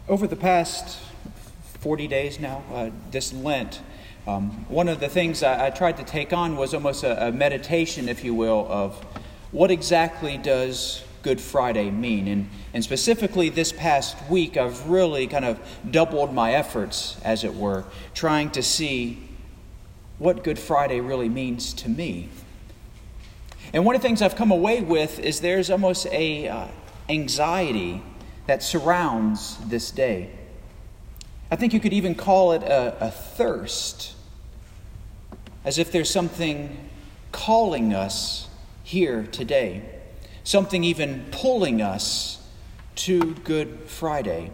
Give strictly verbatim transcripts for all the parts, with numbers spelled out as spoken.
Over the past forty days now, uh, this Lent, um, one of the things I, I tried to take on was almost a, a meditation, if you will, of what exactly does Good Friday mean. And, and specifically this past week, I've really kind of doubled my efforts, as it were, trying to see what Good Friday really means to me. And one of the things I've come away with is there's almost a uh, anxiety that surrounds this day. I think you could even call it a, a thirst, as if there's something calling us here today, something even pulling us to Good Friday.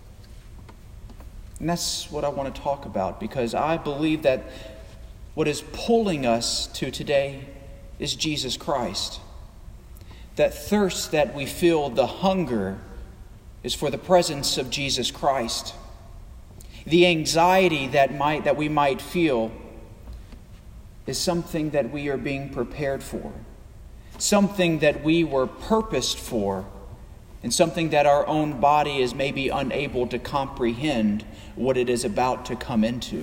And that's what I want to talk about, because I believe that what is pulling us to today is Jesus Christ. That thirst that we feel, the hunger, is for the presence of Jesus Christ. The anxiety that might that we might feel is something that we are being prepared for, something that we were purposed for, and something that our own body is maybe unable to comprehend what it is about to come into.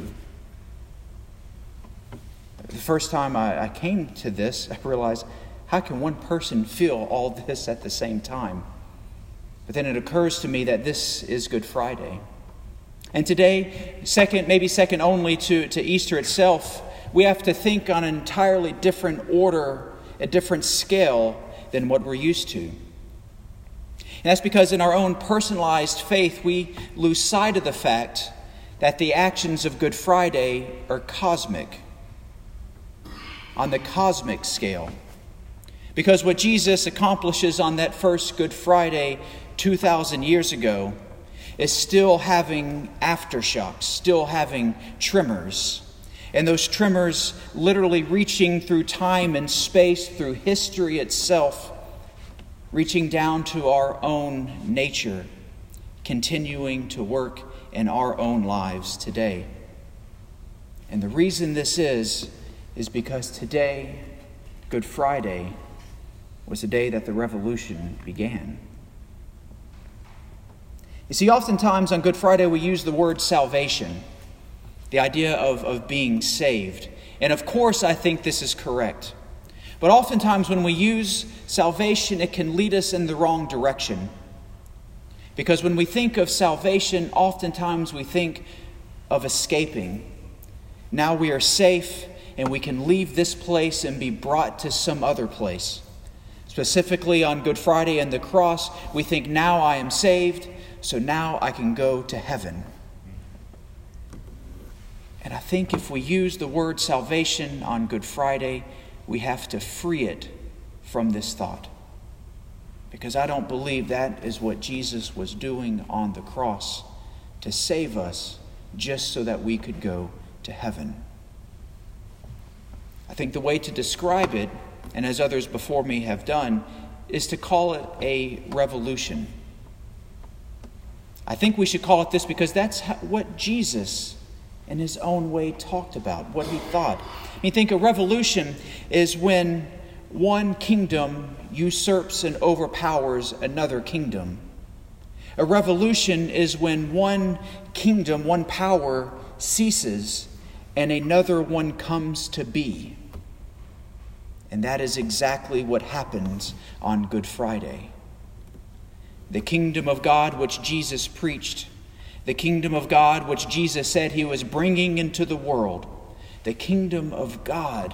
The first time I, I came to this, I realized, how can one person feel all this at the same time? But then it occurs to me that this is Good Friday. And today, second, maybe second only to, to Easter itself, we have to think on an entirely different order, a different scale than what we're used to. And that's because in our own personalized faith, we lose sight of the fact that the actions of Good Friday are cosmic, on the cosmic scale. Because what Jesus accomplishes on that first Good Friday two thousand years ago is still having aftershocks, still having tremors. And those tremors literally reaching through time and space, through history itself, reaching down to our own nature, continuing to work in our own lives today. And the reason this is, is because today, Good Friday, was the day that the revolution began. You see, oftentimes on Good Friday we use the word salvation, the idea of, of being saved. And of course I think this is correct. But oftentimes when we use salvation, it can lead us in the wrong direction. Because when we think of salvation, oftentimes we think of escaping. Now we are safe and we can leave this place and be brought to some other place. Specifically on Good Friday and the cross, we think, now I am saved, so now I can go to heaven. And I think if we use the word salvation on Good Friday, we have to free it from this thought. Because I don't believe that is what Jesus was doing on the cross, to save us just so that we could go to heaven. I think the way to describe it, and as others before me have done, is to call it a revolution. I think we should call it this because that's what Jesus, in his own way, talked about, what he thought. I mean, think a revolution is when one kingdom usurps and overpowers another kingdom. A revolution is when one kingdom, one power ceases and another one comes to be. And that is exactly what happens on Good Friday. The kingdom of God which Jesus preached, the kingdom of God which Jesus said he was bringing into the world, the kingdom of God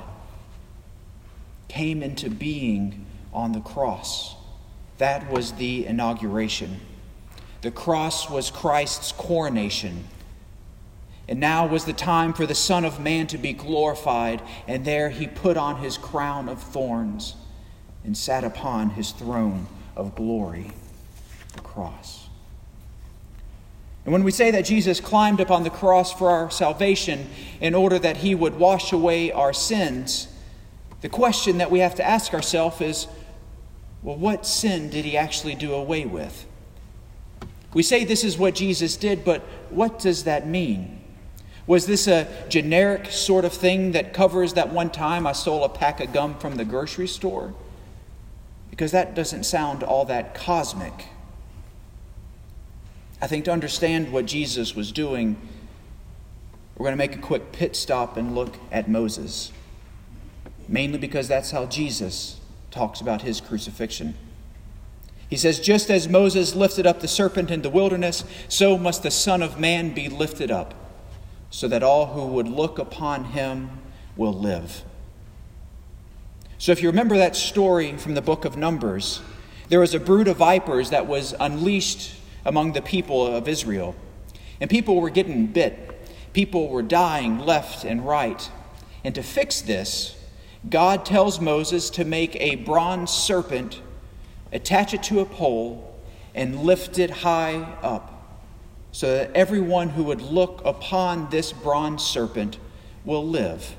came into being on the cross. That was the inauguration. The cross was Christ's coronation. And now was the time for the Son of Man to be glorified, and there he put on his crown of thorns and sat upon his throne of glory, the cross. And when we say that Jesus climbed upon the cross for our salvation in order that he would wash away our sins, the question that we have to ask ourselves is, well, what sin did he actually do away with? We say this is what Jesus did, but what does that mean? Was this a generic sort of thing that covers that one time I stole a pack of gum from the grocery store? Because that doesn't sound all that cosmic. I think to understand what Jesus was doing, we're going to make a quick pit stop and look at Moses. Mainly because that's how Jesus talks about his crucifixion. He says, just as Moses lifted up the serpent in the wilderness, so must the Son of Man be lifted up, so that all who would look upon him will live. So if you remember that story from the book of Numbers, there was a brood of vipers that was unleashed among the people of Israel. And people were getting bit. People were dying left and right. And to fix this, God tells Moses to make a bronze serpent, attach it to a pole, and lift it high up, so that everyone who would look upon this bronze serpent will live.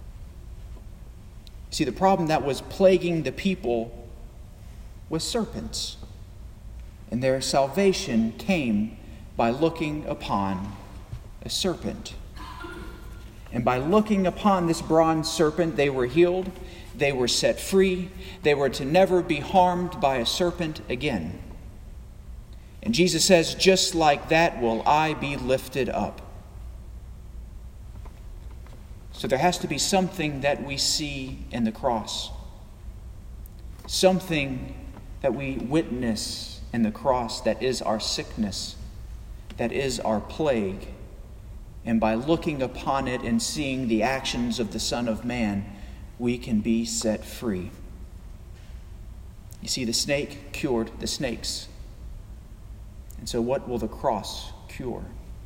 See, the problem that was plaguing the people was serpents. And their salvation came by looking upon a serpent. And by looking upon this bronze serpent, they were healed, they were set free, they were to never be harmed by a serpent again. And Jesus says, just like that will I be lifted up. So there has to be something that we see in the cross. Something that we witness in the cross that is our sickness, that is our plague. And by looking upon it and seeing the actions of the Son of Man, we can be set free. You see, the snake cured the snakes. And so what will the cross cure?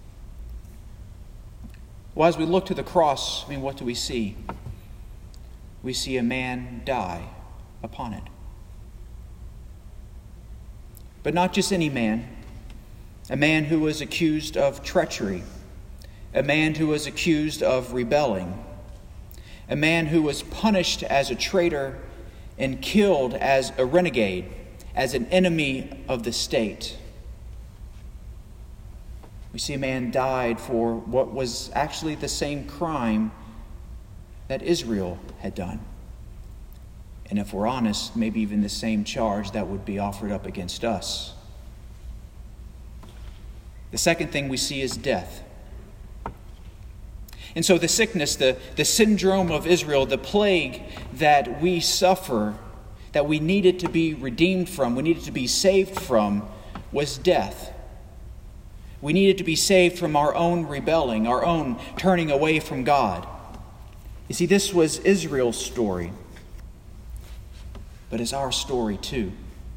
Well, as we look to the cross, I mean, what do we see? We see a man die upon it. But not just any man. A man who was accused of treachery. A man who was accused of rebelling. A man who was punished as a traitor and killed as a renegade, as an enemy of the state. We see a man died for what was actually the same crime that Israel had done. And if we're honest, maybe even the same charge that would be offered up against us. The second thing we see is death. And so the sickness, the, the syndrome of Israel, the plague that we suffer, that we needed to be redeemed from, we needed to be saved from, was death. We needed to be saved from our own rebelling, our own turning away from God. You see, this was Israel's story, but it's our story too.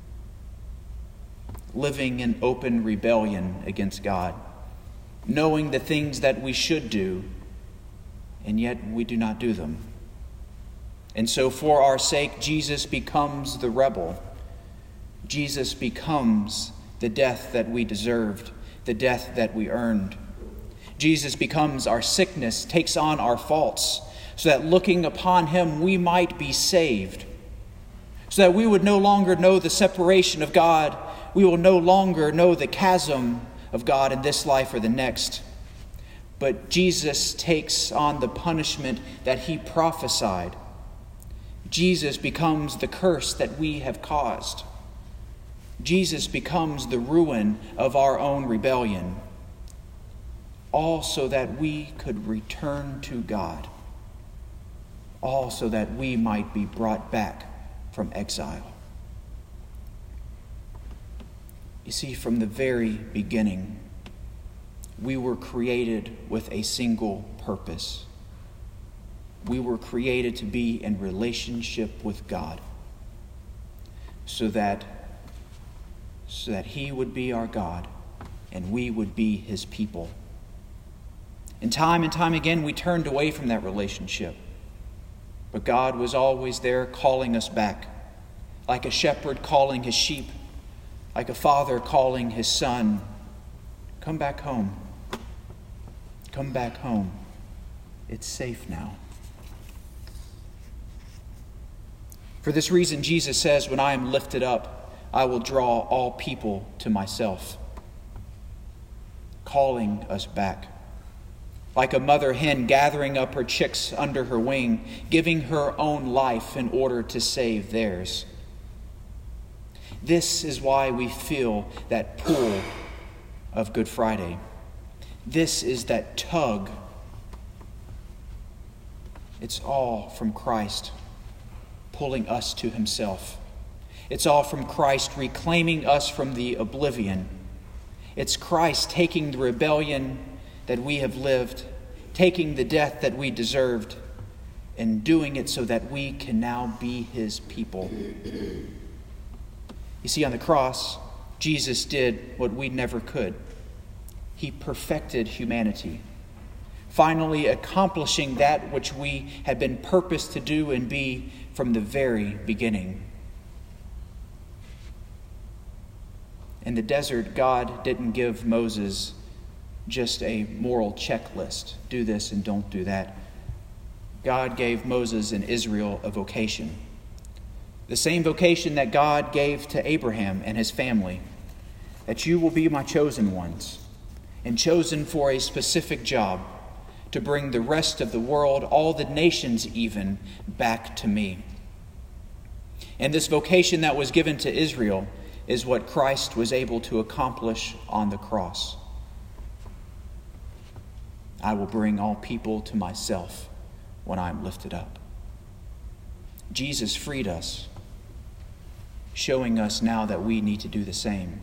Living in open rebellion against God, knowing the things that we should do, and yet we do not do them. And so for our sake, Jesus becomes the rebel. Jesus becomes the death that we deserved, the death that we earned. Jesus becomes our sickness, takes on our faults, so that looking upon him we might be saved. So that we would no longer know the separation of God. We will no longer know the chasm of God in this life or the next. But Jesus takes on the punishment that he prophesied. Jesus becomes the curse that we have caused. Jesus becomes the ruin of our own rebellion. All so that we could return to God. All so that we might be brought back from exile. You see, from the very beginning, we were created with a single purpose. We were created to be in relationship with God, so that, so that he would be our God and we would be his people. And time and time again, we turned away from that relationship. But God was always there calling us back, like a shepherd calling his sheep, like a father calling his son. Come back home. Come back home. It's safe now. For this reason, Jesus says, when I am lifted up, I will draw all people to myself. Calling us back. Like a mother hen gathering up her chicks under her wing, giving her own life in order to save theirs. This is why we feel that pull of Good Friday. This is that tug. It's all from Christ pulling us to himself. It's all from Christ reclaiming us from the oblivion. It's Christ taking the rebellion that we have lived, taking the death that we deserved, and doing it so that we can now be his people. You see, on the cross, Jesus did what we never could. He perfected humanity, finally accomplishing that which we had been purposed to do and be from the very beginning. In the desert, God didn't give Moses just a moral checklist. Do this and don't do that. God gave Moses and Israel a vocation. The same vocation that God gave to Abraham and his family. That you will be my chosen ones, and chosen for a specific job, to bring the rest of the world, all the nations even, back to me. And this vocation that was given to Israel is what Christ was able to accomplish on the cross. I will bring all people to myself when I am lifted up. Jesus freed us, showing us now that we need to do the same.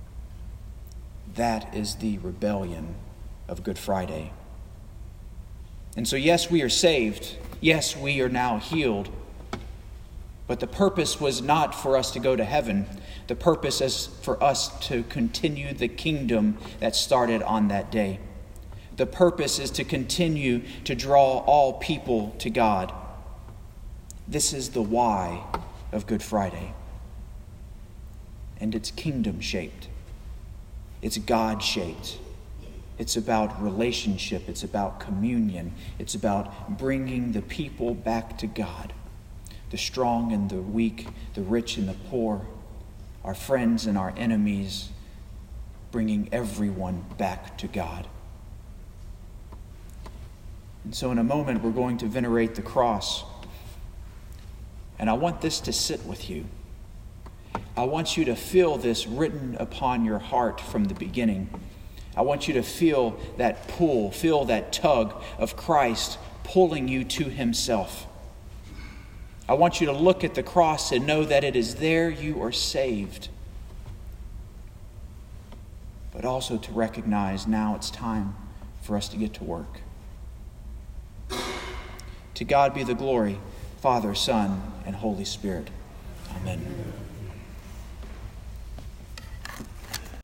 That is the rebellion of Good Friday. And so, yes, we are saved. Yes, we are now healed. But the purpose was not for us to go to heaven. The purpose is for us to continue the kingdom that started on that day. The purpose is to continue to draw all people to God. This is the why of Good Friday. And it's kingdom-shaped. It's God-shaped. It's about relationship. It's about communion. It's about bringing the people back to God. The strong and the weak, the rich and the poor, our friends and our enemies, bringing everyone back to God. And so in a moment, we're going to venerate the cross. And I want this to sit with you. I want you to feel this written upon your heart from the beginning. I want you to feel that pull, feel that tug of Christ pulling you to himself. I want you to look at the cross and know that it is there you are saved. But also to recognize now it's time for us to get to work. To God be the glory, Father, Son, and Holy Spirit. Amen.